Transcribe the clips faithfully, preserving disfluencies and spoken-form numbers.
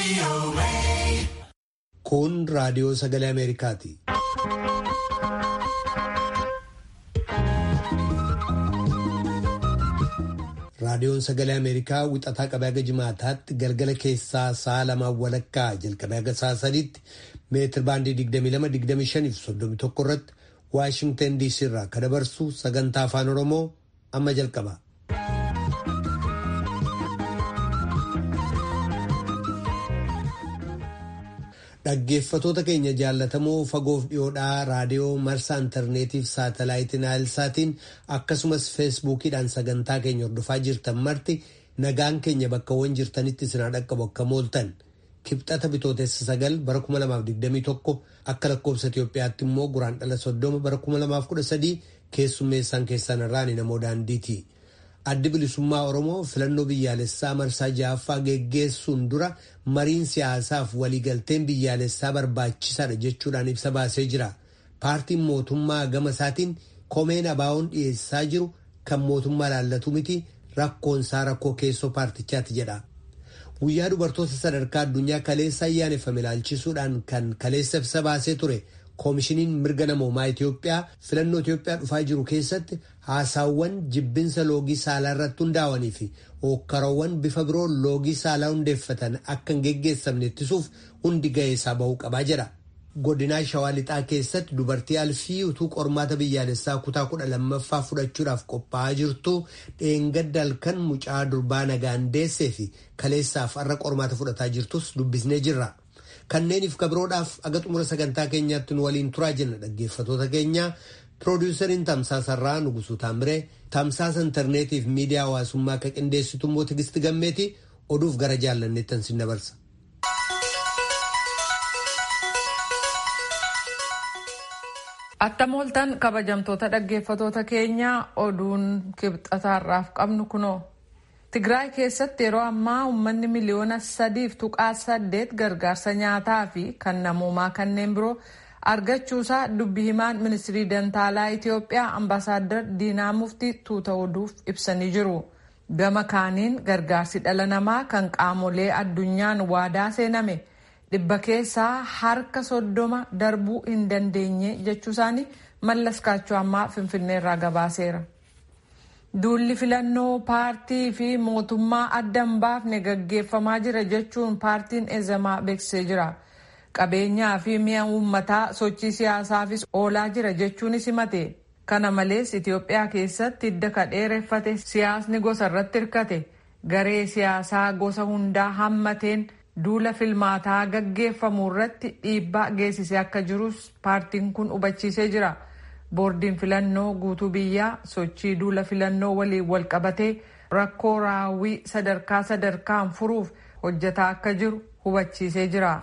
Kun raadiyoo sagalee Ameerikaati. Raadiyoon sagalee Ameerikaa wixataa qabee haga jimaataatti galgala keessaa sa'a lamaan walakkaa jalqabee haga sa'a sadiitti meetir baandii digdamii lama digdamii shanii fi soddomii tokko irratti Waashingtan D C irraa kan dabarsu sagantaa afaan Oromoo amma jalqaba. Dhaggeeffatoota keenya jaallatamoo fagoof dhiyoodhaa raadiyoo marsaa intarneetiif saatalaayitii naayilsaatiin akkasumas feesbuukiidhaan sagantaa keenya hordofaa jirtan marti nagaan keenya bakkawwan jirtanitti isin dhaqqabu akka mooltan kibxata bitootessa sagal bara kuma lamaaf digdamii tokko akka lakkoofsa Itoophiyaatti immoo guraandhala soddoma bara kuma lamaaf kudha sadii keessummeessaan keessan irraan namoo daandiiti. Addi bilisummaa Oromoo filannoo biyyaalessaa marsaa ja'affaa geggeessuun dura mariin siyaasaaf waliigalteen biyyaalessaa barbaachisaadha jechuudhaan ibsa baasee jira. Paartiin mootummaa gama isaatiin komeen abaa'oon dhiyeessaa jiru kan mootummaa laallatu miti rakkoonsaa rakkoo keessoo paartichaati jedha. Guyyaa dubartoota sadarkaa addunyaa kaleessa ayyaaneffame ilaalchisuudhaan kan kaleessa ibsa baasee ture. Koomishiniin mirga namoomaa Itoophiyaa filannoo Itoophiyaa dhufaa jiru keessatti haasaawwan jibbinsa loogii saalaa irratti hundaa'anii fi hookkarawwan bifa biroo loogii saalaa hundeeffatan akka hin geggeessamne ittisuuf hundi ga'ee isaa bahuu qabaa jedha. Godinaa Shawaa Lixaa keessatti dubartii alfii utuu qormaata biyyaalessaa kutaa kudha lammaffaa fudhachuudhaaf qophaa'aa jirtu dheengadda halkan mucaa durbaa nagaan deessee fi kaleessaaf har'a qormaata fudhataa jirtus dubbisnee jirra. Kanneeniif kabiroodhaaf aga xumura sagantaa keenyaatti nu waliin turaa jenna dhaggeeffatoota keenya. Piroodyusariin Tamsaasarraa Nugusuu Taamiree, tamsaasa intarneetiif miidiyaa hawaasummaa akka qindeessitu immoo Tigisti Gammeeti oduuf gara jaallanneettan sin dabarsa. Attam ooltan kabajamtoota dhaggeeffatoota keenya oduun kibxataarraaf qabnu kunoo. Tigraay keessatti yeroo ammaa uummanni miliyoona sadiif tuqaa saddeet gargaarsa nyaataa fi kan namoomaa kanneen biroo argachuusaa dubbi himaan ministirii dantaalaa Itoophiyaa ambaasaaddar Diinaa Muftii tuuta oduuf ibsanii jiru. Gama kaaniin gargaarsi dhala namaa kan qaamolee addunyaan waadaa seename dhibba keessaa harka soddoma darbuu hin dandeenye jechuusaanii Mallas Kaachoo Finfinneerraa gabaaseera. Duulli filannoo paartii fi mootummaa adda hin baafne gaggeeffamaa jira jechuun paartiin eezamaa beeksisee jira. Qabeenyaa fi mi'a uummataa sochii siyaasaafis oolaa jira jechuunis himate. Kana malees Itoophiyaa keessatti hidda kadheereffate siyaasni gosa irratti hirkate garee siyaasaa gosa hundaa hammateen duula filmaataa gaggeeffamu irratti dhiibbaa geessisee akka jirus paartiin kun hubachiisee jira. Boordiin filannoo guutuu biyyaa sochii duula filannoo waliin wal qabatee rakkoo raawwii sadarkaa sadarkaan furuuf hojjetaa akka jiru hubachiisee jira.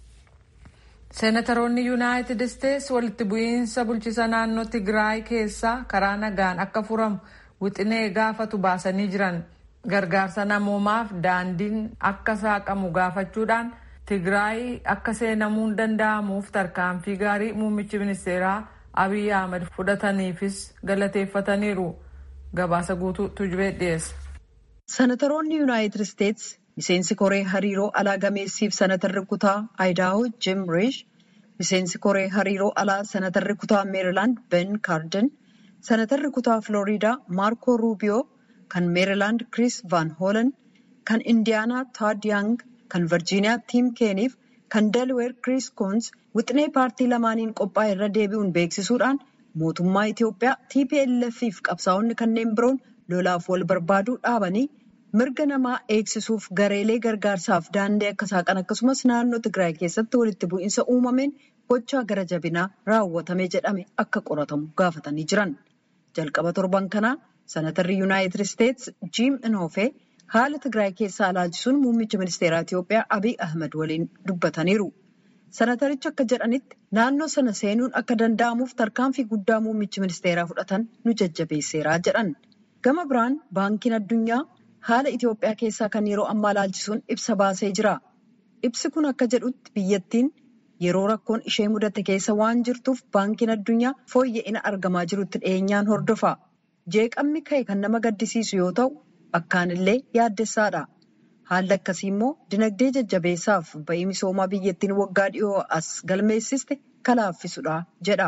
Seenataroonni Yuunaayitid Isteets walitti bu'iinsa bulchiisa naannoo Tigraay keessaa karaa nagaan akka furamu wixinee gaafatu baasanii jiran. Gargaarsa namoomaaf daandiin akka saaqamu gaafachuudhaan Tigraay akka seenamuun danda'amuuf tarkaanfii gaarii muummichi ministeeraa Abiy Ahmed fudhataniifis galateeffataniiru. Gabaasa guutuu Tujubee dhiyeessa. Senatoroonni Yuunaayitid Isteets miseensi koree hariiroo alaa gameessiif senatarri kutaa Ayidaahoo Jim Riish, miseensi koree hariiroo alaa senatarri kutaa Meerilaand Ben Kaarden, senatarri kutaa Filooriidaa Maarko Ruubiyoo, kan Meerilaand Kris Van Hoolen, kan Indiyaanaa Todd Young, kan Virjiiniyaa Tiim Keeniif, kan Delaware Chris Coons wixinee paartii lamaaniin qophaa'e irra deebi'uun beeksisuudhaan mootummaa Itoophiyaa T P L F fi qabsaa'onni kanneen biroon lolaaf wal barbaaduu dhaabanii mirga namaa eegsisuuf gareelee gargaarsaaf daandii akka saaqan akkasumas naannoo Tigraay keessatti walitti bu'iinsa uumameen gochaa gara jabinaa raawwatame jedhame akka qoratamu gaafatanii jiran. Jalqaba torban kanaa senatarri Yuunaayitid Isteets Jim Inhofe haala Tigraay keessaa ilaalchisuun muummicha ministeeraa Itoophiyaa Abiy Ahmed waliin dubbataniiru. Senatarichi akka jedhanitti naannoo sana seenuun akka danda'amuuf tarkaanfii guddaa muummichi ministeeraa fudhatan nu jajjabeesseeraa jedhan. Gama biraan baankiin addunyaa haala Itoophiyaa keessaa kan yeroo ammaa ilaalchisuun ibsa baasee jira. Ibsi kun akka jedhutti biyyattiin yeroo rakkoon ishee mudate keessa waan jirtuuf baankiin addunyaa fooyya'ina argamaa jirutti dhiyeenyaan hordofa. Jeeqamni ka'e kan nama gaddisiisu yoo ta'u akkaan illee yaaddessaadha. Haalli akkasii immoo dinagdee jajjabeessaaf bu'aa misoomaa biyyattiin waggaa dhiyoo as galmeessiste kalaaffisudha jedha.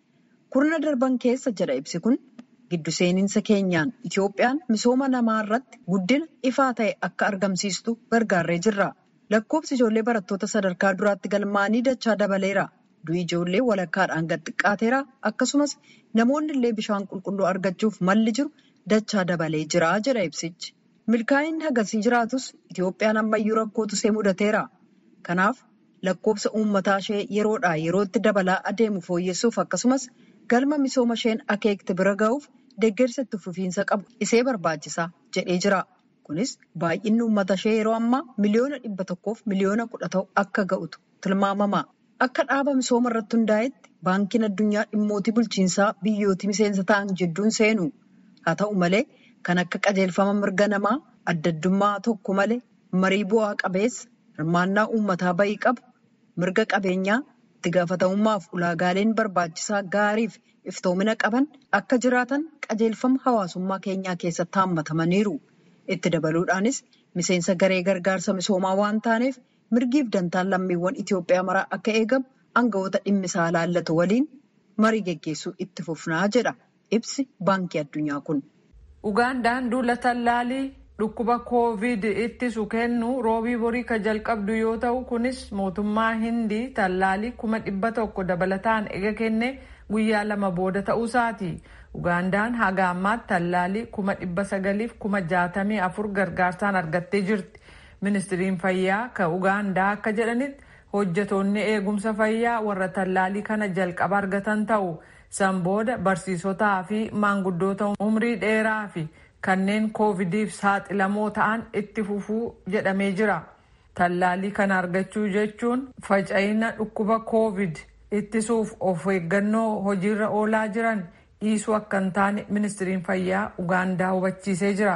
Kurna darban keessa jedha ibsi kun giddu seeninsa keenyaan Itoophiyaan misooma namaa irratti guddina ifaa ta'e akka argamsiistu gargaarree jirra. Lakkoofsi ijoollee barattoota sadarkaa duraatti galmaanii dachaa dabaleera. Du'i ijoollee walakkaadhaan gad xiqqaateera. Akkasumas namoonni illee bishaan qulqulluu argachuuf malli jiru dachaa dabalee jira jedha ibsichi. Milkaa'inni hagasii jiraatus Itoophiyaan ammayyuu rakkootu ishee mudateera. Kanaaf lakkoofsa uummataa ishee yeroodhaa yerootti dabalaa adeemu fooyyessuuf akkasumas galma misooma isheen akeekte bira ga'uuf deeggarsa itti fufiinsa qabu ishee barbaachisa jedhee jira. Kunis baay'inni uummata ishee yeroo ammaa miliyoona dhibba tokkoof miliyoona kudha ta'u akka ga'utu tilmaamama. Akka dhaaba misooma irratti hundaa'etti baankiin addunyaa dhimmootii bulchiinsaa biyyootii miseensa ta'an jidduun seenu. Haa ta'u malee kan akka qajeelfama mirga namaa adda addummaa tokko malee marii bu'aa qabeessa hirmaannaa uummataa bahii qabu mirga qabeenyaa itti gaafatamummaaf ulaagaaleen barbaachisaa gaariif iftoomina qaban akka jiraatan qajeelfama hawaasummaa keenyaa keessatti haammatamaniiru. Itti dabaluudhaanis miseensa garee gargaarsa misoomaa waan taaneef mirgiif dantaan lammiiwwan Itoophiyaa maraa akka eegamu aangawoota dhimmisaa ilaallatu waliin marii geggeessuu itti fufnaa jedha ibsi baankii addunyaa kun. Ugaandaan duula tallaalii dhukkuba koovid ittisu kennu roobii borii ka jalqabdu yoo ta'u kunis mootummaa Hindii tallaalii kuma dhibba tokko dabalataan ega kenne guyyaa lama booda ta'uusaati. Ugaandaan haga ammaatti tallaalii kuma dhibba sagaliif kuma jaatamii afur gargaarsaan argattee jirti. Ministiriin fayyaa ka Ugaandaa akka jedhanitti hojjetoonni eegumsa fayyaa warra tallaalii kana jalqaba argatan ta'u. San booda barsiisotaa fi maanguddoota umrii dheeraa fi kanneen koovidiif saaxilamoo ta'an itti fufuu jedhamee jira. Tallaalii kana argachuu jechuun faca'ina dhukkuba koovid ittisuuf of eeggannoo hojiirra oolaa jiran dhiisuu akka hin taane ministiriin fayyaa Ugaandaa hubachiisee jira.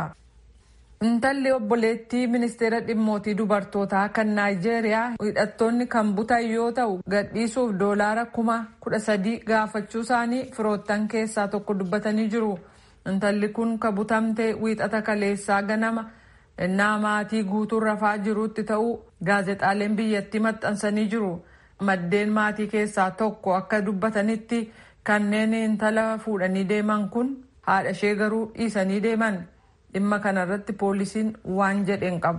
Intalli obboleettii ministeera dhimmootii dubartootaa kan Naayijeeriyaa hidhattoonni kan butan yoo ta'u gadhiisuuf doolaara kuma kudha sadii gaafachuu isaanii firoottan keessaa tokko dubbatanii jiru. Intalli kun ka butamte wiixata kaleessaa ganama innaa maatii guutuun rafaa jirutti ta'uu gaazexaaleen biyyattii maxxansanii jiru. Maddeen maatii keessaa tokko akka dubbatanitti kanneen intala fuudhanii deeman kun haadha ishee garuu dhiisanii deeman. Dhimma kanarratti poolisiin waan jedheen qabu.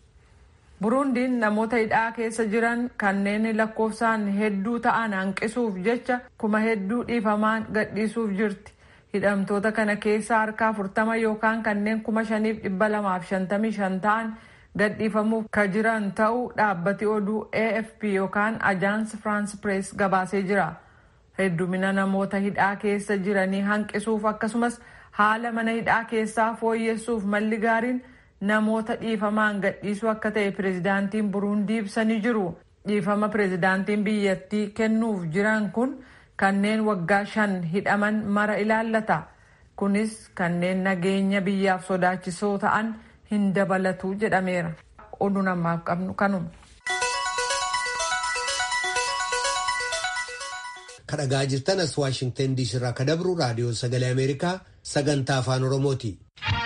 Burundiin namoota hidhaa keessa jiran kanneen lakkoofsaan hedduu ta'an hanqisuuf jecha kuma hedduu dhiifamaan gadhiisuuf jirti. Hidhamtoota kana keessa harka afurtama yookaan kanneen kuma shaniif dhibba lamaaf shantamii shan ta'an gadhiifamuuf ka jiran ta'uu dhaabbati oduu A F P yookaan Agence France Presse gabaasee jira. Heddumina namoota hidhaa keessa jiranii hanqisuuf akkasumas haala mana hidhaa keessaa fooyyessuuf malli gaariin namoota dhiifamaan gadhiisuu akka ta'e pireezidaantiin Burundii ibsanii jiru. Dhiifama pireezidaantiin biyyattii kennuuf jiran kun kanneen waggaa shan hidhaman mara ilaallata. Kunis kanneen nageenya biyyaaf sodaachisoo ta'an hin dabalatu jedhameera. Oduun ammaaf qabnu kanuma. Kadhagaa jirtan as Waashingtan diisii irraa kadabru raadiyoo sagalee Ameerikaa sagantaa afaan Oromooti.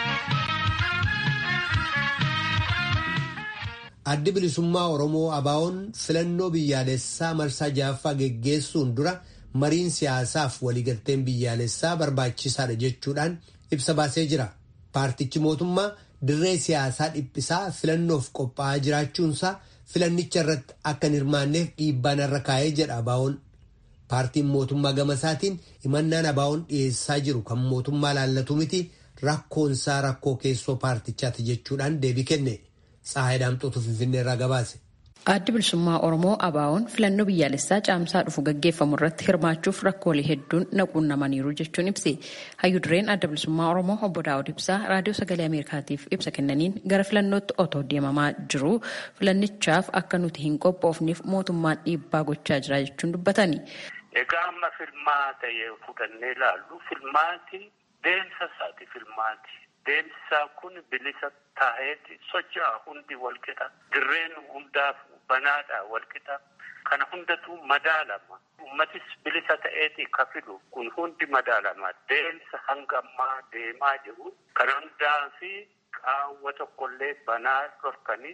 Addi bilisummaa Oromoo Abaa'oon filannoo biyyaalessaa marsaa ja'affaa geggeessuun dura mariin siyaasaaf waliigalteen biyyaalessaa barbaachisaadha jechuudhaan ibsa baasee jira. Paartichi mootummaa dirree siyaasaa dhiphisaa filannoof qophaa'aa jiraachuunsaa filannicha irratti akka hin hirmaanneef dhiibbaan irra kaa'ee jedha Abaa'oon. Paartiin mootummaa gamasaatiin himannaan Abaa'oon dhiyeessaa jiru kan mootummaa laallatu miti rakkoonsaa rakkoo keessoo paartichaati jechuudhaan deebii kenne. Tsahaay Daamxootu Finfinnee irraa gabaase. Addi bilisummaa Oromoo Abaa'oon filannoo biyyaalessaa caamsaa dhufu gaggeeffamu irratti hirmaachuuf rakkoolee hedduun naquunnamaniiru jechuun ibse. Hayyuu dureen adda bilisummaa Oromoo obbo Daawud Ibsaa raadiyoo sagalee Ameerikaatiif ibsa kennaniin gara filannootti otoo deemamaa jiru filannichaaf akka nuti hin qophoofneef mootummaan dhiibbaa gochaa jira jechuun dubbatani. Egaa amma filmaata yoo fudhannee ilaallu filmaati deemsa isaati filmaati. Deemsa kun bilisa taa'eeti socho'aa hundi walqixa dirreen hundaaf banaadha walqixa kana hundatu madaalama ummatis bilisa ta'eeti kafilu kun hundi madaalama deemsa hanga ammaa deemaa jiru kana hundaa fi qaawwa tokkollee banaa dhorkanii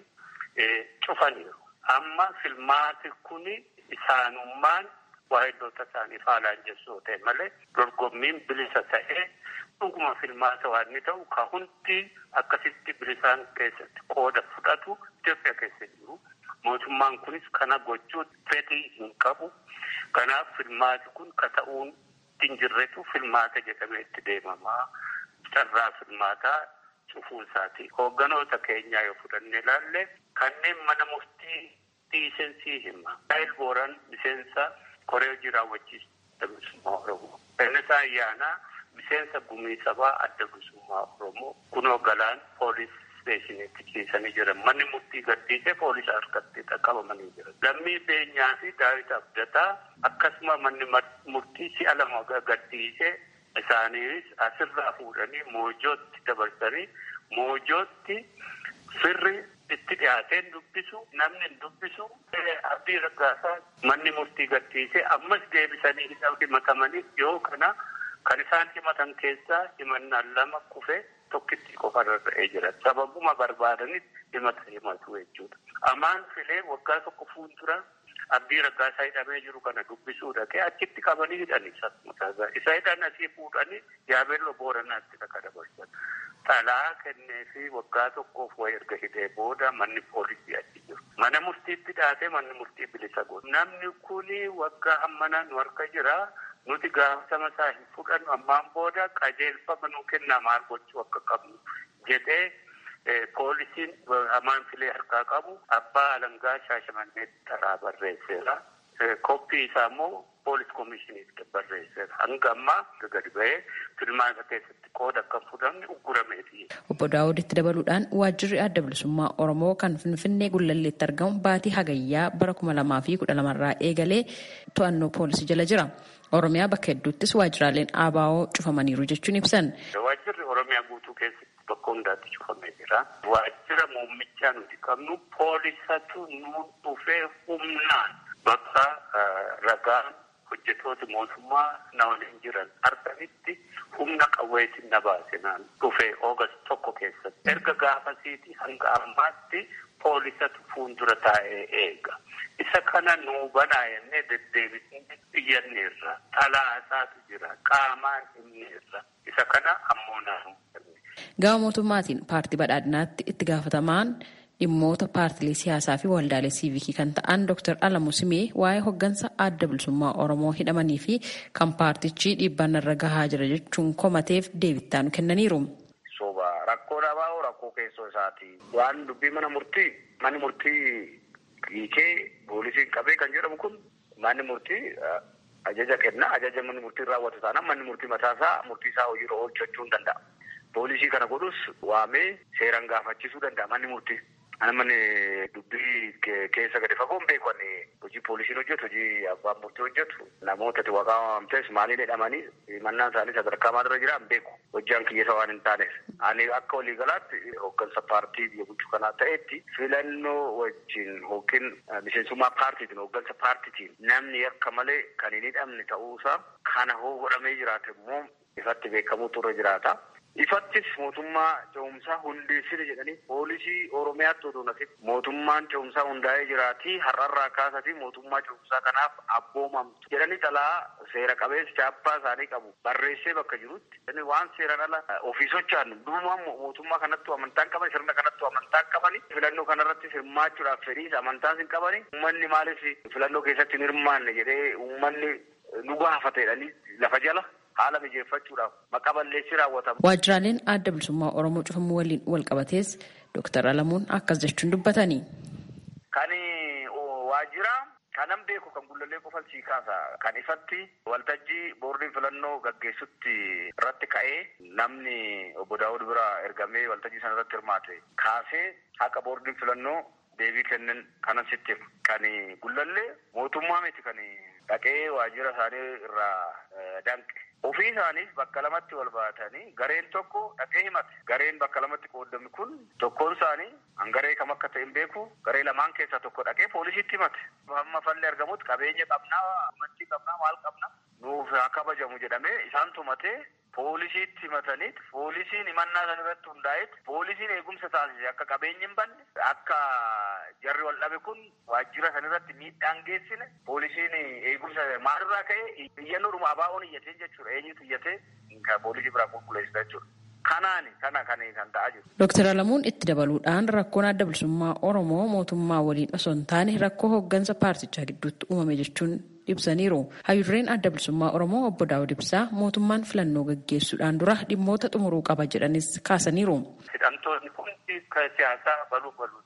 cufaniiru. Amma filmaati kuni isaanummaan waa'illoota isaanii faalaan jessoo ta'e malee dorgommiin bilisa ta'ee dhuguma filmaata waan inni ta'u ka hundi akkasitti bilisaan keessatti qooda fudhatu Itoophiyaa keessa jiru. Mootummaan kunis kana gochuu fedhii hin qabu. Kanaaf filmaati kun ka ta'uun hin jirretu filmaata jedhamee itti deemamaa. Carraa filmaataa cufuu isaati. Hoogganoota keenyaa yoo fudhannee ilaalle kanneen mana murtii dhiisensii hima. Daa'il Booran miseensa Koree hojii raawwachiisu adda bilisummaa Oromoo. Innisaa ayyaanaa miseensa gumii sabaa adda bilisummaa Oromoo. Kunoo galaan poolis steeshiniitti ciisanii jiran. Manni murtii gadhiisee poolisa harkatti qabamanii jiran. Lammii Beenyaa fi Daawit Abdataa akkasuma manni murtii si'a lama gadhiisee isaaniis asirraa fuudhanii moojootti dabarsanii moojootti firri itti dhiyaateen dubbisu namni hin dubbisu Abdii Raggaasaa manni murtii gadhiisee ammas deebisanii himatamanii yoo kana kan isaan himatan keessaa himannaan lama kufee tokkitti qofarra ta'ee jira. Sababuma barbaadanis himata himatu jechuudha. Amaan filee waggaa tokko fuuldura Abdii Raggaasaa hidhamee jiru kana dubbisuu dhaqee achitti qabanii hidhanii sassmutaasaa. Isa hidhan asii fuudhanii Yaabelloo Booranaatti akka dabarsan. Xalaa kennee fi waggaa tokkoof wayi erga hidhee booda manni poolisii achi jiru. Mana murtiitti dhaatee manni murtii bilisa godhu. Namni kuni waggaa hammanaa nu harka jira. Nuti gaafatama isaa hin fudhannu ammaan booda qajeelfama nuu kennaa maal gochuu akka qabnu jedhee poolisiin amaan filee harkaa qabu abbaa alangaa Shaashamannee taraa barreesseera. Koppii isaa immoo poolis komishiiniitti barreesseera. Hanga ammaa gadi ba'ee filmaata keessatti qooda akka fudhanne uggurameeti. Obbo Daawuditti dabaluudhaan waajjirri adda bilisummaa Oromoo kan Finfinnee Gullalleetti argamu baatii hagayyaa bara kuma lamaa fi kudha lamarraa eegalee to'annoo poolisii jala jira. Oromiyaa bakka hedduuttis waajjiraaleen A B O cufamaniiru jechuun ibsan. Waajjirri Oromiyaa guutuu keessatti bakka hundaatti cufamee jira. Waajjira muummichaa nuti qabnu poolisatu nu dhufee humnaan bakka ragaan hojjetoota mootummaa na waliin jiran arganitti humna qawweetiin na baasinaan dhufee Oogast tokko keessatti. Erga gaafasiiti hanga ammaatti poolisatu fuuldura taa'ee eega. Isa kana nuu banaa jennee deddeebisnee xiyyanneerra. Xalaa isaatu jira. Qaamaan himneerra. Isa kana ammoo naannoo. Gama mootummaatiin paartii badhaadhinaatti itti gaafatamaan dhimmoota paartilee siyaasaa fi waldaalee siivikii kan ta'an Dooktar Alamuu Simee waa'ee hoggansa adda bilisummaa Oromoo hidhamanii fi kan paartichi dhiibbaan irra gahaa jira jechuun komateef deebittaanu kennaniiru. Soba rakkoo dhabaa rakkoo keessoo isaati. Waan dubbii mana murtii manni murtii hiikee poolisiin qabee kan jedhamu kun manni murtii ajaja kenna. Ajaja manni murtii raawwatu taanaan manni murtii mataasaa murtii isaa hojiirra oolchachuu hin danda'a. Poolisii kana godhus waamee seeraan gaafachisuu danda'a manni murtii. Ana manni dubbii keessa gadi fagoon beeku ani hojii poolisiin hojjetu hojii abbaan murtii hojjetu namoota itti waqaa waamtes maaliin hidhamanii mannaan isaanii sadarkaa maalirra jira hin beeku. Hojjaan kiyyasa waan hin taaneef. Ani akka waliigalaatti hooggansa paartii biyya bulchuu kanaa ta'etti filannoo wajjin yookiin miseensummaa paartiitiin hooggansa paartiitiin namni akka malee kan hin hidhamne ta'uusaa kana hoo godhamee jiraate immoo ifatti beekamuutu irra jiraata. Ifattis mootummaa ce'umsaa hundeessine jedhanii poolisii Oromiyaatti otoo nasitti mootummaan ce'umsaa hundaa'ee jiraatii har'arraa kaasati mootummaa ce'umsaa kanaaf abboomamtu jedhanii xalaa seera qabeessa chaappaa isaanii qabu barreessee bakka jirutti waan seeraan ala ofii socho'an duumaan mootummaa kanattu amantaan qaban sirna kanattu amantaan qabani filannoo kanarratti hirmaachuudhaaf fedhiis amantaan hin qabani uummanni maaliif filannoo keessatti hin hirmaanne jedhee uummanni nu gaafate jedhanii lafa jala. Haala mijeeffachuudhaaf maqaa balleessii raawwatama. Waajjiraaleen adda bilisummaa Oromoo cufamuu waliin wal qabatees Dooktar Alamuun akkas jechuun dubbatanii. Kan waajjira kanan beeku kan Gullallee qofan sii kaasa kan ifatti waltajjii boordiin filannoo gaggeessutti irratti ka'ee namni obbo Daawud bira ergamee waltajjii sana irratti hirmaate kaasee haqa boordiin filannoo deebii kennan kanan sitti kan Gullallee mootummaa miti kan dhaqee waajjira isaanii irraa danqe. Ofii isaaniif bakka lamatti wal baatanii gareen tokko dhaqee himate. Gareen bakka lamatti qoodame kun tokkoon isaanii hangaree kam akka ta'e hin beeku. Garee lamaan keessaa tokko dhaqee poolisiitti himate. Hamma falli argamutti qabeenya qabnaa, amantii qabnaa, maal qabnaa nuuf haa kabajamu jedhamee isaan tumatee poolisiitti himataniit poolisiin himannaa san irratti hundaa'eet poolisiin eegumsa taasise akka qabeenyi hin banne akka jarri wal dhabe kun waajjira san irratti miidhaan geessine poolisiin eegumsa maalirraa ka'e iyyannoodhuma abaa'oon iyyatee jechuudha eenyutu iyyatee poolisii biraa qulqulleessita jechuudha. Kanaani kana kan kan ta'aa jiru. Dooktar Alamuun itti dabaluudhaan rakkoon adda bilisummaa Oromoo mootummaa waliin osoo hin taane rakkoo hooggansa paartichaa gidduutti uumame jechuun ibsaniiru. Hayyurreen adda bilisummaa Oromoo obbo Daawud Ibsaa mootummaan filannoo gaggeessuudhaan dura dhimmoota xumuruu qaba jedhanis kaasaniiru. Hidhamtoonni hundi kan siyaasaa baluu baluu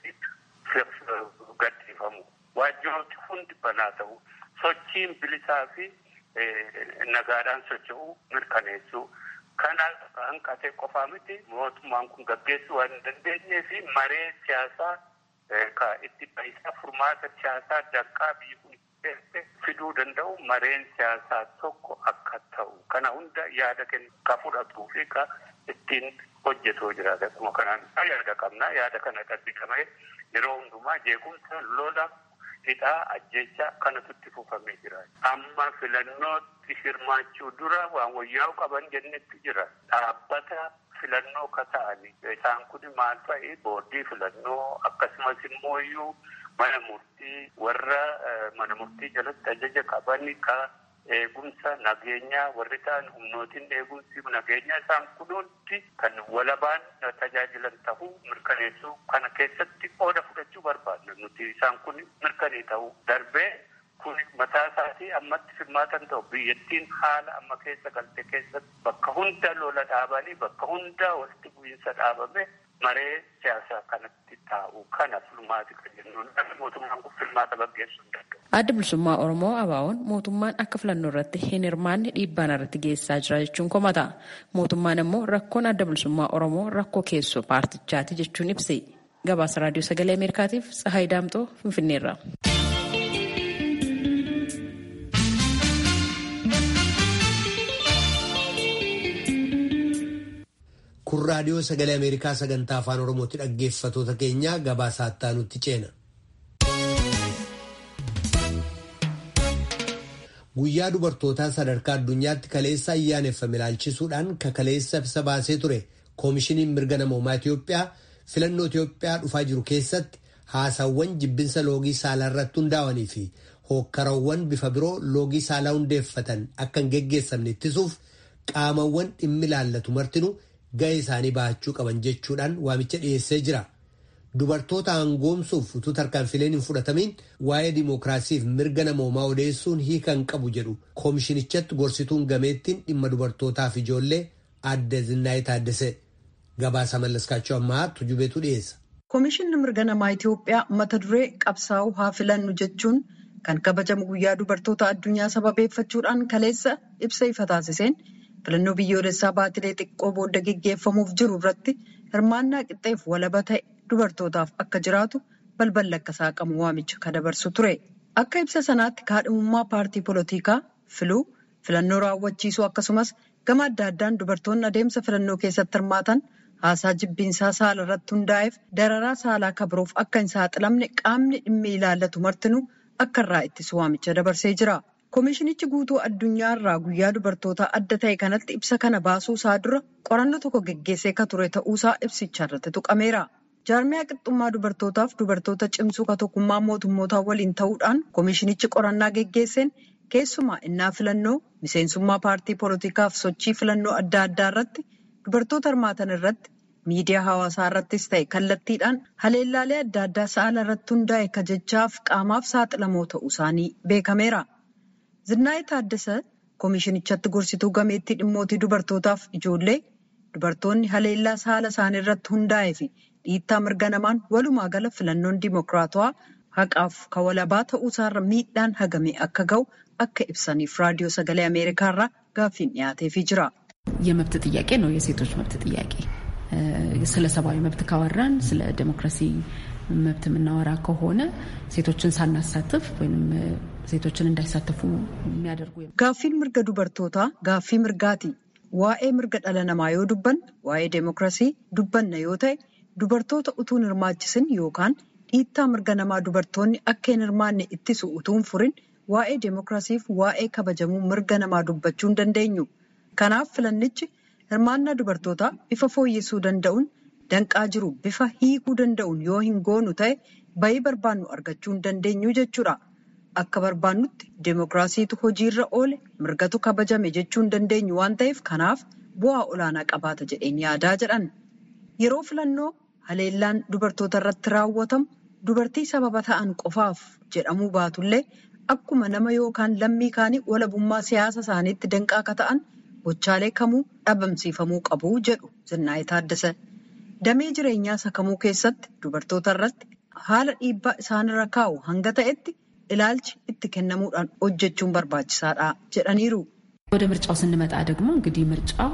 jedhitti gadhiifamu. Waajjirooti hundi banaa ta'u sochiin bilisaa fi nagaadhaan socho'uu mirkaneessuu. Kana hanqatee qofaa miti mootummaan kun gaggeessuu waan hin dandeenyee fi maree siyaasaa ka itti bahisaa furmaata siyaasaa daqqaa biyyi kun fiduu danda'u mareen siyaasaa tokko akka ta'u kana hunda yaada kennu ka fudhatuu fi ka ittiin hojjetoo jiraata. Akkuma kanaan yaada qabnaa yaada kana qabsiifamee yeroo hundumaa jeequmsa lola hidhaa ajjeechaa kanatu itti fufamee jira. Amma filannootti hirmaachuu dura waan wayyaa'u qaban jennetti jira. Dhaabbata filannoo ka ta'ani isaan kun maal fa'i boordii filannoo akkasumas immoo iyyuu mana murtii warra mana murtii jalatti ajaja qaban ka eegumsa nageenyaa warri ta'an humnootiin eegumsi nageenyaa isaan kunuutti kan walabaan tajaajilan ta'uu mirkaneessuu kana keessatti qooda fudhachuu barbaadna nuti isaan kun mirkanee ta'uu darbee kun mataa isaatii ammatti firmaatan ta'u biyyattiin haala amma keessa galte keessatti bakka hunda lola dhaabanii bakka hunda walitti bu'iinsa dhaabame maree siyaasaa kanatti taa'u kana filmaati kan jennuun mootummaan kun filmaata gaggeessuu hin danda'u. Adda bilisummaa Oromoo Abaawoon mootummaan akka filannoo irratti hin hirmaanne dhiibbaan irratti geessaa jira jechuun komata. Mootummaan immoo rakkoon adda bilisummaa Oromoo rakkoo keessoo paartichaati jechuun ibse. Gabaasa Raadiyoo Sagalee Ameerikaatiif Tsahaay Daamxoo Finfinneerra. Kun Raadiyoo Sagalee Ameerikaa sagantaa afaan Oromootti dhaggeeffatoota keenya gabaasa ittaanutti ceena. Guyyaa dubartootaa sadarkaa addunyaatti kaleessa ayyaaneffame ilaalchisuudhaan kaleessa ibsa baasee ture koomishiniin mirga namoomaa Itiyoophiyaa filannoo Itiyoophiyaa dhufaa jiru keessatti haasawwan jibbinsa loogii saalaa irratti hundaa'anii fi hookkarawwan bifa biroo loogii saalaa hundeeffatan akka hin geggeessamne ittisuuf qaamawwan dhimmi ilaallatu martinuu ga'ee isaanii bahachuu qaban jechuudhaan waamicha dhiyeessee jira. Dubartoota aangoomsuuf utuu tarkaanfileen hin fudhatamiin waa'ee dimookiraasiif mirga namoomaa odeessuun hiikan qabu jedhu koomishinichatti gorsituun gameettiin dhimma dubartootaaf ijoollee adde Zinnaayee Taaddasee gabaasa mallaskaachuu ammaa tujubeetu dhiyeessa. Koomishinni mirga namaa Itiyoophiyaa mata duree qabsaa'uu haa filannu jechuun kan kabajamu guyyaa dubartoota addunyaa sababeeffachuudhaan kaleessa ibsa ifa taasiseen filannoo biyyoolessaa baatilee xiqqoo booda geggeeffamuuf jiru irratti hirmaannaa qixxeef walaba ta'e dubartootaaf akka jiraatu balballi akka saaqamu waamicha kan dabarsu ture. Akka ibsa sanaatti kaadhimummaa paartii polotikaa filuu filannoo raawwachiisuu akkasumas gama adda addaan dubartoonni adeemsa filannoo keessatti hirmaatan haasaa jibbiinsaa saala irratti hundaa'eef dararaa saalaa kabiroof akka hin saaxilamne qaamni dhimmi ilaallatu martinuu akka irraa ittisu waamicha dabarsee jira. Koomishinichi guutuu addunyaa irraa guyyaa dubartoota adda ta'e kanatti ibsa kana baasuu isaa dura qorannoo tokko geggeessee ka ture ta'uusaa ibsicha irratti tuqameera. Jaarmiyaa qixxummaa dubartootaaf dubartoota cimsuu ka tokkummaa mootummootaa waliin ta'uudhaan koomishinichi qorannaa geggeesseen keessumaa innaa filannoo miseensummaa paartii poolotikaaf sochii filannoo adda addaa irratti dubartoota hirmaatan irratti miidiyaa hawaasaa irrattis ta'e kallattiidhaan haleellaalee adda addaa saala irratti hundaa'e ka jechaaf qaamaaf saaxilamoo ta'uu isaanii beekameera. Zinnaayee Taaddasee koomishinichatti gorsituu gameettii dhimmootii dubartootaaf ijoollee dubartoonni haleellaa saala isaanii irratti hundaa'ee fi dhiittaa mirga namaan walumaa gala filannoon dimookiraatawaa haqaaf ka walabaa ta'uusaarra miidhaan hagamee akka ga'u akka ibsaniif raadiyoo sagalee Ameerikaarraa gaaffiin dhiyaateefii jira. የመብት ጥያቄ ነው የሴቶች መብት ጥያቄ ስለ ሰብአዊ መብት ካወራን ስለ ዲሞክራሲ መብት የምናወራ ከሆነ ሴቶችን ሳናሳትፍ ወይም ሴቶችን እንዳይሳተፉ የሚያደርጉ ጋፊን ምርገ ዱበርቶታ ጋፊ ምርጋቲ ዋኤ ምርገ ደለነማ yoo dubban waa'ee demokrasii dubbanna yoo ta'e dubartoota utuun hirmaachisin yookaan dhiittaa mirga namaa dubartoonni akka hin hirmaanne ittisu utuun furin waa'ee demokrasiif waa'ee kabajamuu mirga namaa dubbachuu hin dandeenyu. Kanaaf filannichi hirmaannaa dubartootaa bifa fooyyessuu danda'uun danqaa jiru bifa hiikuu danda'uun yoo hin goonu ta'e bayii barbaannu argachuu hin dandeenyu jechuudha. Akka barbaannutti deemokiraasiitu hojiirra oole mirgatu kabajame jechuu hin dandeenyu waan ta'eef kanaaf bu'aa olaanaa qabaata jedheen yaadaa jedhan. Yeroo filannoo haleellaan dubartoota irratti raawwatamu dubartii sababa ta'an qofaaf jedhamuu baatullee akkuma nama yookaan lammii kaanii walabummaa siyaasa isaaniitti danqaa akka ta'an gochaalee kamuu dhabamsiifamuu qabu jedhu Zinnaayee Taaddasee. Damee jireenyaa sakamuu keessatti dubartoota irratti haala dhiibbaa isaanirra kaa'u hanga ta'etti ilaalchi itti kennamuudhaan hojjechuun barbaachisaadha jedhaniiru. ወደ ምርጫው ስንመጣ ደግሞ እንግዲህ ምርጫው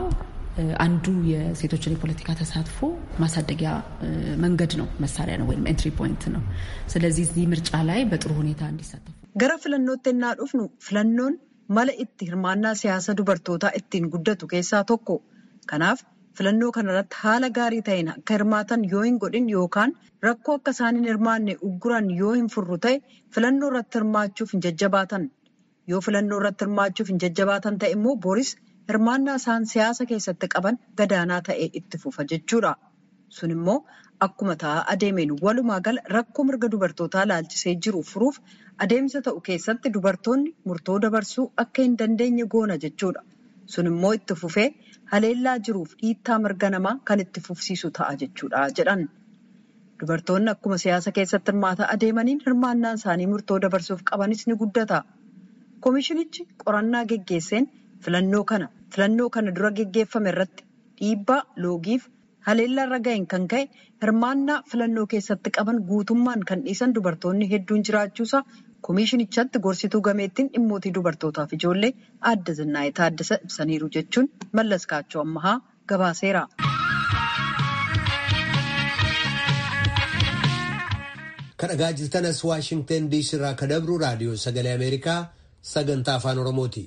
አንዱ የሴቶችን የፖለቲካ ተሳትፎ ማሳደጊያ መንገድ ነው፣ መሳሪያ ነው ወይም ኤንትሪ ፖይንት ነው። ስለዚህ እዚህ ምርጫ ላይ በጥሩ ሁኔታ እንዲሳተፉ ገረ ፍለኖቴና ዱፍኑ ፍለኖን mala itti hirmaannaa siyaasa dubartootaa ittiin guddatu keessaa tokko. Kanaaf filannoo kanarratti haala gaarii ta'een akka hirmaatan yoo hin godhin yookaan rakkoo akka isaan hin hirmaanne ugguran yoo hin furru ta'e filannoo irratti hirmaachuuf hin jajjabaatan. Yoo filannoo irratti hirmaachuuf hin jajjabaatan ta'e immoo boris hirmaannaa isaan siyaasa keessatti qaban gadaanaa ta'ee itti fufa jechuudha. Sun immoo akkuma ta'aa adeemeen walumaa gala rakkoo mirga dubartootaa laalchisee jiru furuuf adeemsa ta'u keessatti dubartoonni murtoo dabarsuu akka hin dandeenye goona jechuudha. Sun immoo itti fufee haleellaa jiruuf dhiittaa mirga namaa kan itti fufsiisu ta'a jechuudha jedhan. Dubartoonni akkuma siyaasa keessatti hirmaataa adeemaniin hirmaannaan isaanii murtoo dabarsuuf qabanis ni guddata. Koomishinichi qorannaa geggeesseen filannoo kana filannoo kana dura geggeeffame irratti dhiibbaa loogiif haleellaa irra ga'een kan ka'e hirmaannaa filannoo keessatti qaban guutummaan kan dhiisan dubartoonni hedduun jiraachuusaa koomishinichatti gorsituu gameettiin dhimmootii dubartootaaf ijoollee Aadde Zinnaayee Taaddasee ibsaniiru jechuun Mallas Kaachoo Ammahaa gabaaseera. Kadhagaa jirtanas Waashingtan diisii irraa kadabru raadiyoo sagalee Ameerikaa sagantaa afaan Oromooti.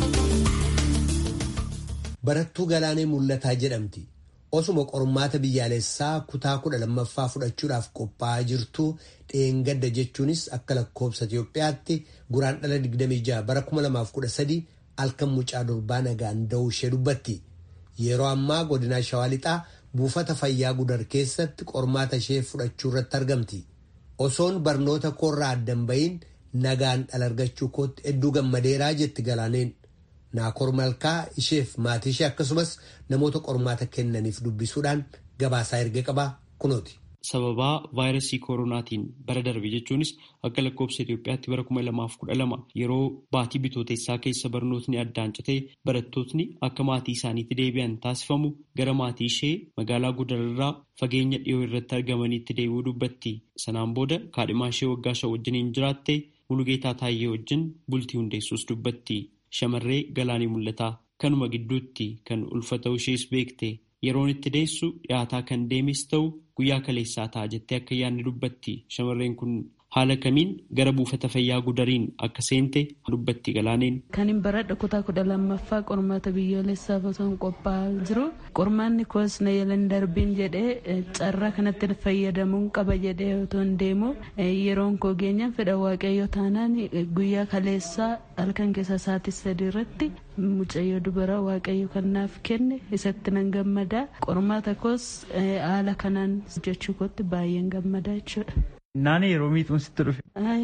Barattuu Galaanee Mul'ataa jedhamti. Osuma qormaata biyyaalessaa kutaa kudha lammaffaa fudhachuudhaaf qophaa'aa jirtu dheengadda jechuunis akka lakkoobsa Itoophiyaatti guraandhala digdamii jaha bara kuma lamaaf kudha sadii halkan mucaa durbaa nagaan da'uu ishee dubbatti. Yeroo ammaa godina Shawaa Lixaa buufata fayyaa Gudar keessatti qormaata ishee fudhachuu irratti argamti. Osoon barnoota koorraa addan ba'iin nagaan dhala argachuu kootti hedduu gammadeeraa jetti Galaaneen. Naakoor Malkaa isheef maatii ishee akkasumas namoota qormaata kennaniif dubbisuudhaan gabaasaa erga qabaa kunooti. Sababaa vaayirasii koronaatiin bara darbe jechuunis akka lakkoobsa Itoophiyaatti bara kuma lamaaf kudha lama yeroo baatii bitootessaa keessa barnootni addaan citee barattootni akka maatii isaaniitti deebi'an taasifamu gara maatii ishee magaalaa Gudararraa fageenya dhiyoo irratti argamaniitti deebi'uu dubbatti. Sanaan booda kaadhimaa ishee waggaa shan wajjiniin jiraatte Mulugeetaa Taayyee wajjin bultii hundeessuus dubbatti. Shamarree Galaanee Mul'ataa kanuma gidduutti kan ulfa ishees beekte yeroon itti deessu dhiyaataa kan deemes ta'u guyyaa kaleessaa ta'a jettee akka yaadne dubbatti. Shamarreen kun haala kamiin gara buufata fayyaa Gudariin akka seente dubbatti Galaaneen. Kan hin baradha kutaa kudha lammaffaa qormaata biyyoolessaaf osoo qophaa'aa jiru qormaanni koos na yelan darbiin jedhee carraa kanatti fayyadamuun qaba jedhee otoo hin deemu yeroon koo geenyaan fedha waaqayyo taanaan guyyaa kaleessaa halkan keessa sa'aatii sadii irratti mucayyoo dubara waaqayyo kan naaf kenne isatti nan gammadaa. Qormaata koos haala kanaan hojjechuu kootti baay'een gammadaa jechuudha. Naani yeroo miixuun sitti dhufe?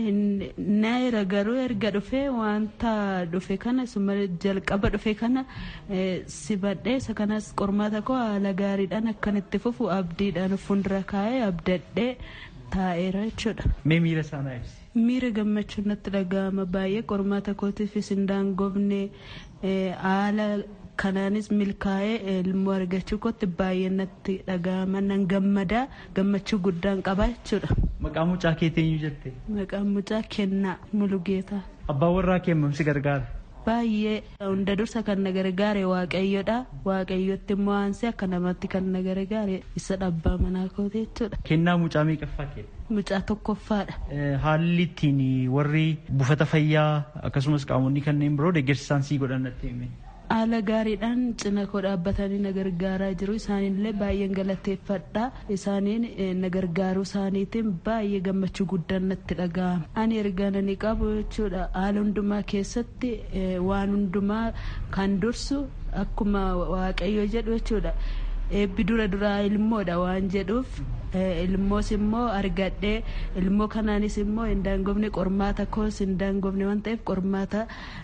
Naayira garuu erga dhufe wanta dhufe kana suma jalqaba dhufe kana si badhee isa kanas qormaata koo haala gaariidhaan akkan itti fufu abdiidhaan fuuldura kaa'ee abdadhee taa'eera jechuudha. Mee miira isaanii ibsi? Miira gammachuun natti dhaga'ama baay'ee qormaata kootiifis hin daangofne haala kanaanis milkaa'ee ilmoo argachuu kootti baay'ee natti dhaga'ama nan gammadaa gammachuu guddaan qaba jechuudha. Maqaan mucaa keetii eenyu jette? Maqaan mucaa Kennaa Mulugeetaa. Abbaan warraa kee maal si gargaara? Baay'ee hunda dursa kan na gargaare waaqayyodha. Waaqayyotti immoo aansee akka namatti kan na gargaare isa abbaa manaa kooti jechuudha. Kennaa mucaa meeqaffaa kee? Mucaa tokkoffaadha. Haalli ittiin warri buufata fayyaa akkasumas qaamonni kanneen biroo deeggarsa isaan sii godhan natti himi. haala gaariidhaan cina koo dhaabbatanii na gargaaraa jiru. Isaanillee baay'een galateeffadha. Isaaniin na gargaaruu isaaniitiin baay'ee gammachuu guddaan natti dhaga'ama. Ani ergaan ani qabu jechuudha haala hundumaa keessatti waan hundumaa kan dursu akkuma Waaqayyo jedhu jechuudha. Eebbi dura duraa ilmoodha waan jedhuuf ilmoos immoo argadhee ilmoo kanaanis immoo hin daangofne qormaata koos hin daangofne waan ta'eef qormaata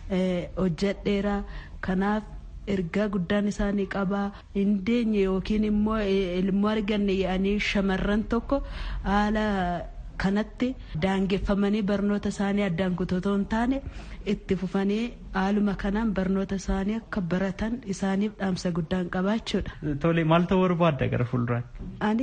hojjedheera. Kanaaf ergaa guddaan isaanii qabaa hin deenye yookiin immoo ilmoo arganne yaa'anii shamarran tokko haala kanatti daangeffamanii barnoota isaanii addaan kutotoo hin taane itti fufanii haaluma kanaan barnoota isaanii akka baratan isaaniif dhaamsa guddaan qabaachuudha. Tole maal ta'uu barbaadda gara fuulduraatti? Ani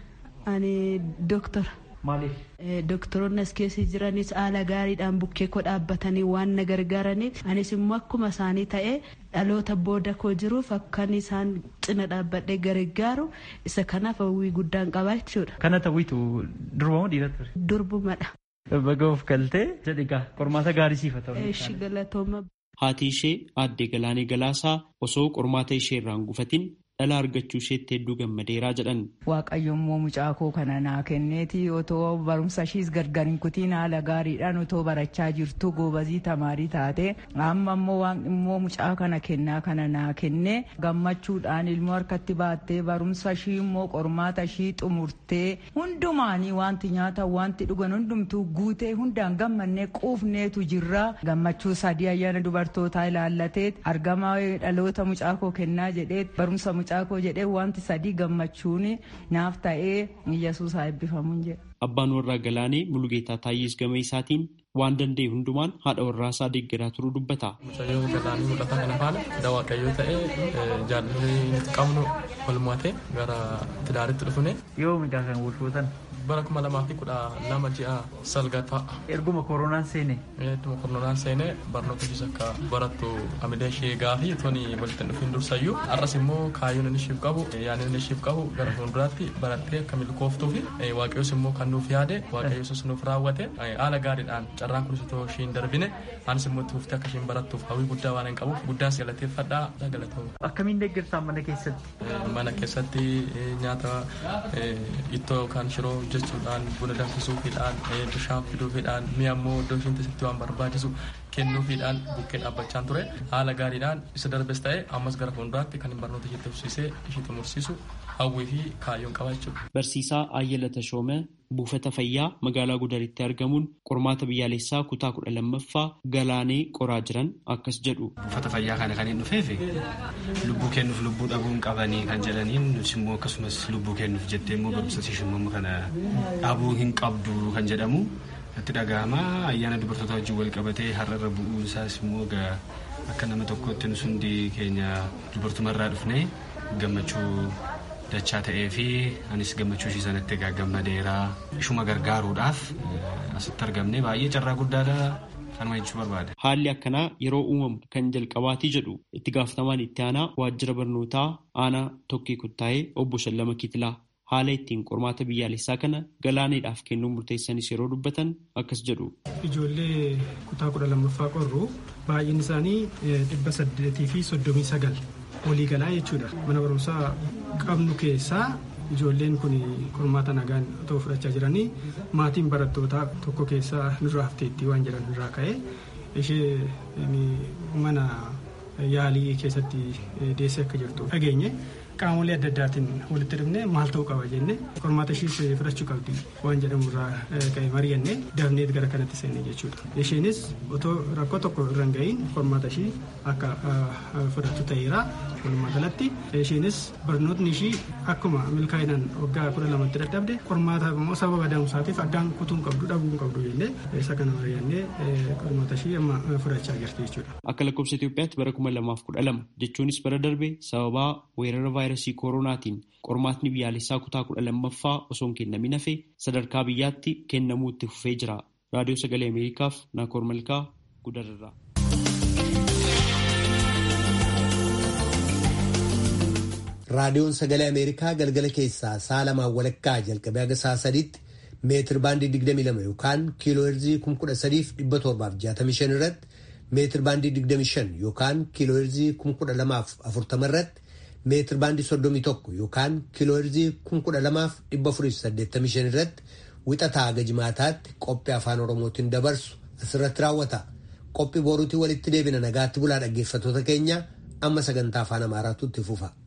ani doktora. Maaliif? Doktoroonni as keessa jiranis haala gaariidhaan bukkee koo dhaabbatanii waan na gargaaraniif anis immoo akkuma isaanii ta'ee dhaloota booda koo jiruuf akkan isaan cina dhaabbadhee gargaaru isa kanaaf hawwii guddaan qabaachuudha. Kana ta'uutu durba moo dhiira ture? Durbumadha. Baga of galtee jedhigaa qormaata gaarii siif haa ta'u. Eeshi galatooma. Haati ishee aadde Galaanee Galaasaa osoo qormaata ishee irraa hin gufatin dhala argachuu isheetti hedduu gammadeeraa jedhan. Waaqayyo immoo mucaa koo kana naa kenneeti otoo barumsa ishiis gargar hin kutiin haala gaariidhaan otoo barachaa jirtu goobazii tamaarii taate amma immoo waan immoo mucaa kana kennaa kana naa kennee gammachuudhaan ilmoo harkatti baattee barumsa ishii immoo qormaata ishii xumurtee hundumaanii wanti nyaata wanti dhugan hundumtuu guutee hundaan gammannee quufneetu jirra. Gammachuu sadii ayyaana dubartootaa ilaallatee argamaa dhaloota mucaa koo kennaa jedhee barumsa mucaakoo jedhee wanti sadii gammachuun naaf ta'ee Yesuus haa eebbifamuun jedhe. Abbaan warraa Galaanee Mulugeetaa Taayyees gama isaatiin waan danda'e hundumaan haadha warraa isaa deeggaraa turuu dubbata. Mucayyoo Galaanee mul'ata kana faana daa Waaqayyoo ta'ee jaalallee nuti qabnu walmaatee gara tidaaritti dhufune. Yoo miidhaa kan wal fuutan? Bara kuma lamaa fi kudha lama ji'a salgataa. Erguma koronaan seene? Erguma koronaan seene barnoota ishee akka barattu amilee ishee gaafii toni walitti dhufiin dursayyuu. Har'as immoo kaayyoon inni isheef qabu yaadni inni isheef qabu gara fuulduraatti barattee akka milkooftuu fi Waaqayyoos immoo kan nuuf yaade Waaqayyoos nuuf raawwate haala gaariidhaan carraan kunis otoo isheen darbine anis immoo itti fuftee akka isheen barattuuf hawwii guddaa waan hin qabuuf guddaan si galateeffadhaa galatoomuu. Akkamiin deeggartaa mana keessatti? Mana keessatti nyaata ittoo kan shiroo jechuudhaan buna danfisuufiidhaan bishaan fiduufiidhaan mi'a immoo iddoo isheen keessatti waan barbaachisu kennuufiidhaan bukkee dhaabbachaan ture haala gaariidhaan isa darbes ta'e ammas gara fuulduraatti kan barnoota ishee tufsiisee ishee xumursiisu hawwii fi kaayyoon qaba jechuudha. Barsiisaa Ayyala Tashoomee buufata fayyaa magaalaa Gudaritti argamuun qormaata biyyaalessaa kutaa kudha lammaffaa Galaanee qoraa jiran akkas jedhu. Buufata fayyaa kana kan hin dhufeef lubbuu kennuuf lubbuu dhabuun qabanii kan jedhaniin nus immoo akkasumas lubbuu kennuuf jettee immoo barumsa ishee kana dhabuu hin qabdu kan jedhamu itti dhaga'ama. Ayyaana dubartoota wajjin wal qabatee har'arra bu'uun isaas immoo akka nama tokkotti nus hundi keenya dubartumarraa dhufnee gammachuu dachaa ta'ee fi anis gammachuu ishii sanatti egaa gammadeeraa ishuma gargaaruudhaaf asitti argamne baay'ee carraa guddaadha. Kanuma jechuu barbaada. Haalli akkanaa yeroo uumamu kan jalqabaatii jedhu itti gaafatamaan itti aanaa waajjira barnootaa aanaa Tokkee Kuttaa'ee obbo Shallama Kitilaa. Haala ittiin qormaata biyyaalessaa kana Galaaneedhaaf kennuun murteessanis yeroo dubbatan akkas jedhu. Ijoollee kutaa kudha lammaffaa qorru baay'een isaanii dhibba saddeetii fi soddomii sagal walii galaa jechuudha. Mana barumsaa qabnu keessaa ijoolleen kun qormaata nagaan otoo fudhachaa jiranii maatiin barattootaa tokko keessaa nurraa hafteetti waan jedhan irraa ka'e ishee mana yaalii keessatti deessee akka jirtu dhageenye. Qaamolee adda addaatiin walitti dhufnee maal ta'uu qaba jennee qormaata ishees fudhachuu qabdi waan jedhamu irraa ka'e mari'annee dafnee gara kanatti seenne jechuudha. Isheenis otoo rakkoo tokko irra hin ga'iin qormaata ishee akka fudhattu ta'eera. Walumaa galatti isheenis barnootni ishee akkuma milkaa'inaan waggaa kudha lamatti dadhabde qormaata immoo sababa da'umsaatiif addaan kutuun qabdu dhabuu qabdu jennee isa kana mari'annee qormaata ishee amma fudhachaa jirti jechuudha. Akka lakkoofsa Itoophiyaatti bara kuma lamaaf kudha lama jechuunis bara darbe sababaa weerara vaayirasii koronaatiin qormaatni biyyaalessaa kutaa kudha lammaffaa osoo hin kennamin hafe sadarkaa biyyaatti kennamuu itti fufee jira. Raadiyoo Sagalee Ameerikaaf Naakoor Malkaa Gudararraa. Raadiyoon Sagalee Ameerikaa galgala keessaa sa'a lamaan walakkaa jalqabee haga sa'a sadiitti meetir baandii digdamii lama yookaan kiiloo heerzii kuma kudha sadiif dhibba torbaaf jaatamii shan irratti meetir baandii digdamii shan yookaan kiilooheerzii kuma kudha lamaaf afurtama irratti meetir baandii soddomii tokko yookaan kiilooheerzii kuma kudha lamaaf dhibba afuriif saddeettamii shan irratti wixataa haga jimaataatti qophii afaan Oromootiin dabarsu asirratti raawwata. Qophii boruutii walitti deebina nagaatti bulaa dhaggeeffattoota keenya amma sagantaa afaan Amaaraatu itti fufa.